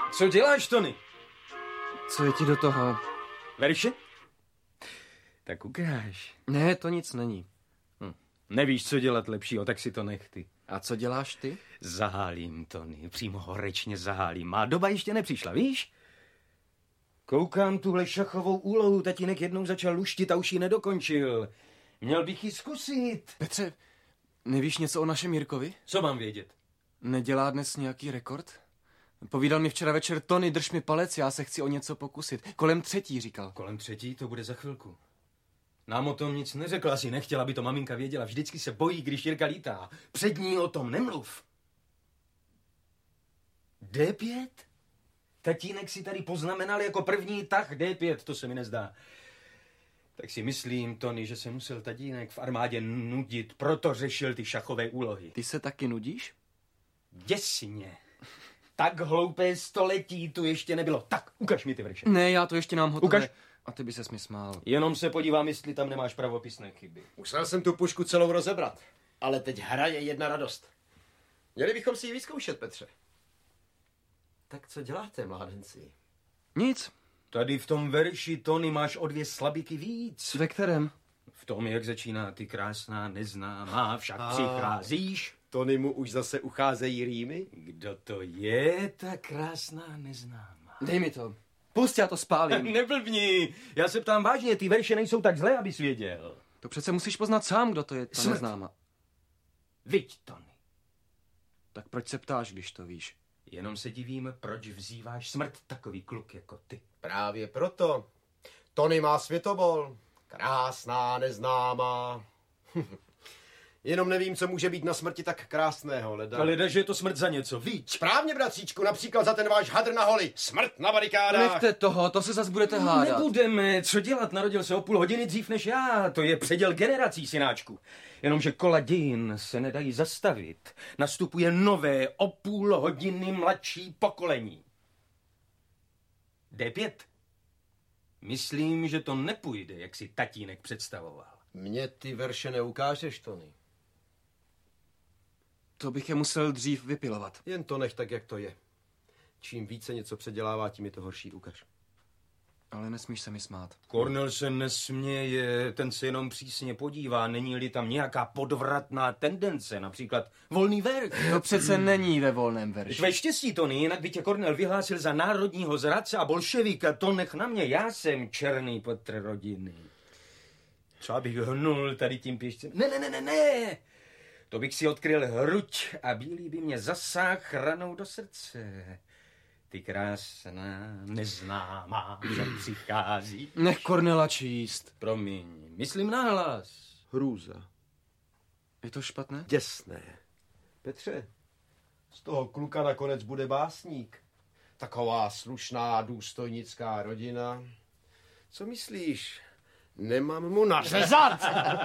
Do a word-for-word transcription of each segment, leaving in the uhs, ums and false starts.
Co děláš, Tony? Co je ti do toho? Verše? Tak ukáž. Ne, to nic není. Hm. Nevíš, co dělat lepšího, tak si to nech ty. A co děláš ty? Zahálím, Tony, přímo horečně zahálím. Má doba ještě nepřišla, víš? Koukám tuhle šachovou úlohu, tatínek jednou začal luštit a už ji nedokončil. Měl bych ji zkusit. Petře, nevíš něco o našem Jirkovi? Co mám vědět? Nedělá dnes nějaký rekord? Povídal mi včera večer: Tony, drž mi palec, já se chci o něco pokusit. Kolem třetí, říkal. Kolem třetí, to bude za chvilku. Nám o tom nic neřekla, asi nechtěla, aby to maminka věděla. Vždycky se bojí, když Jirka lítá. Před ní o tom nemluv. D pět? Tatínek si tady poznamenal jako první tah D pět, to se mi nezdá. Tak si myslím, Tony, že se musel tatínek v armádě nudit, proto řešil ty šachové úlohy. Ty se taky nudíš? Děsně. Tak hloupé století tu ještě nebylo. Tak, ukaž mi ty verše. Ne, já to ještě nám hotové. Ukaž. A ty by ses mi smál. Jenom se podívám, jestli tam nemáš pravopisné chyby. Musel jsem tu pušku celou rozebrat. Ale teď hra je jedna radost. Měli bychom si ji vyzkoušet, Petře. Tak co děláte, mládenci? Nic. Tady v tom verši, Tony, máš o dvě slabiky víc. Ve kterém? V tom, jak začíná ty krásná neznámá, však A... přicházíš. Tony mu už zase ucházejí rýmy? Kdo to je, ta krásná neznámá? Dej mi to. Pust, já to spálím. Neblbni. Já se ptám vážně, ty verše nejsou tak zlé, abys věděl. To přece musíš poznat sám, kdo to je, ta Smrt. neznámá. Viď, Tony. Tak proč se ptáš, když to víš? Jenom se divím, proč vzýváš smrt takový kluk jako ty. Právě proto. Tony má světobol. Krásná, neznámá. Jenom nevím, co může být na smrti tak krásného, leda. Ale že je to smrt za něco, víš? Správně, bratříčku, například za ten váš hadr na holi. Smrt na barikádách. Nechte toho, to se zas budete hádat. Nebudeme, co dělat, narodil se o půl hodiny dřív než já, to je předěl generací, synáčku. Jenomže kola dějin se nedají zastavit, nastupuje nové o půl hodiny mladší pokolení. D pět. Myslím, že to nepůjde, jak si tatínek představoval. Mně ty verše neukážeš, Tony. To bych je musel dřív vypilovat. Jen to nech tak, jak to je. Čím více něco předělává, tím je to horší, ukaž. Ale nesmíš se mi smát. Cornel se nesměje, ten se jenom přísně podívá, není-li tam nějaká podvratná tendence, například volný verš. To přece není ve volném verši. Ve štěstí, Tony, jinak by tě Cornel vyhlásil za národního zradce a bolševika, to nech na mě, já jsem černý Petr rodiny. Co abych hnul tady tím pěšcem? Ne, ne, ne, ne, ne! To bych si odkryl hruď a bílý by mě zasáh ranou do srdce. Ty krásná, neznámá, že přichází. Nech Cornela číst. Promiň, myslím nahlas. Hrůza. Je to špatné? Děsné. Petře, z toho kluka nakonec bude básník. Taková slušná, důstojnická rodina. Co myslíš? Nemám mu nařezat.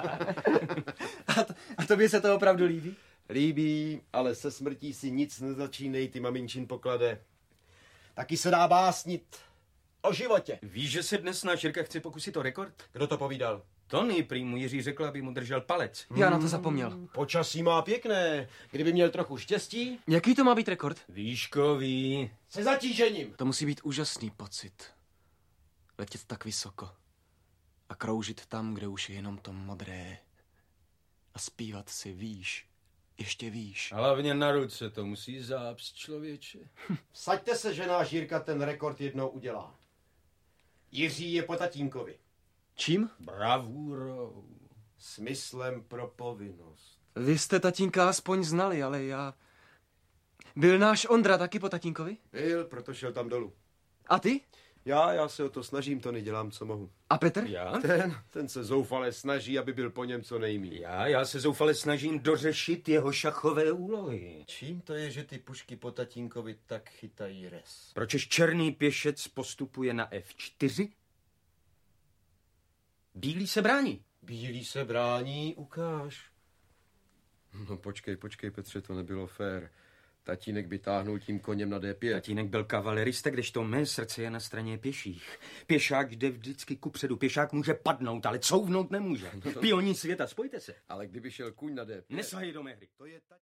a, to, a tobě se to opravdu líbí? Líbí, ale se smrtí si nic nezačínej, ty maminčin poklade. Taky se dá básnit o životě. Víš, že se dnes náš Jirka chce pokusit o rekord? Kdo to povídal? Tony, prý mu Jiří řekl, aby mu držel palec. Já na to zapomněl. Počasí má pěkné. Kdyby měl trochu štěstí. Jaký to má být rekord? Výškový. Se zatížením. To musí být úžasný pocit. Letět tak vysoko. A kroužit tam, kde už je jenom to modré. A zpívat si výš. Ještě výš. Hlavně na ruce to musí zápst, člověče. Saďte se, že náš Jirka ten rekord jednou udělá. Jiří je po tatínkovi. Čím? Bravůrou. Smyslem pro povinnost. Vy jste tatínka aspoň znali, ale já... Byl náš Ondra taky po tatínkovi? Byl, proto šel tam dolů. A ty? Já, já se o to snažím, to nedělám, co mohu. A Petr? Já? Ten, ten se zoufale snaží, aby byl po něm co nejmíň. Já, já se zoufale snažím dořešit jeho šachové úlohy. Čím to je, že ty pušky po tatínkovi tak chytají res? Pročež černý pěšec postupuje na F čtyři? Bílý se brání. Bílý se brání, ukáž. No počkej, počkej, Petře, to nebylo fér. Tatínek by táhnul tím koněm na D pět. Tatínek byl kavalerista, kdežto mé srdce je na straně pěších. Pěšák jde vždycky kupředu. Pěšák může padnout, ale couvnout nemůže. Pioni světa, spojte se. Ale kdyby šel kůň na D pět... Nesahej do mé hry. To je ta...